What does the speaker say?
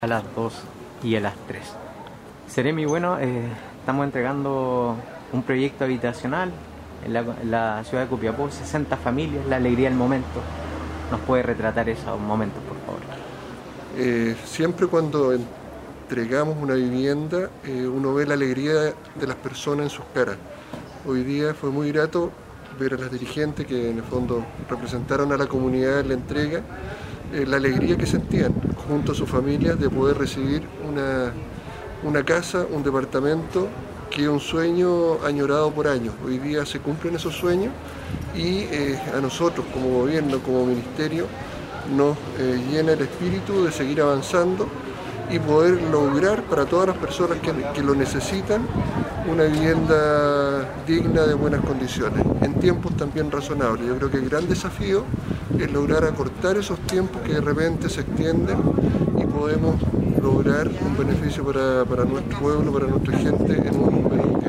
a las 2 y a las 3. Seremi, bueno, estamos entregando un proyecto habitacional en la ciudad de Copiapó, 60 familias, la alegría del momento. ¿Nos puede retratar esos momentos, por favor? Siempre cuando entregamos una vivienda, uno ve la alegría de las personas en sus caras. Hoy día fue muy grato ver a las dirigentes que en el fondo representaron a la comunidad en la entrega, la alegría que sentían junto a sus familias de poder recibir una casa, un departamento que es un sueño añorado por años. Hoy día se cumplen esos sueños y a nosotros como gobierno, como ministerio, nos llena el espíritu de seguir avanzando y poder lograr para todas las personas que lo necesitan una vivienda digna de buenas condiciones, en tiempos también razonables. Yo creo que el gran desafío es lograr acortar esos tiempos que de repente se extienden y podemos lograr un beneficio para nuestro pueblo, para nuestra gente en un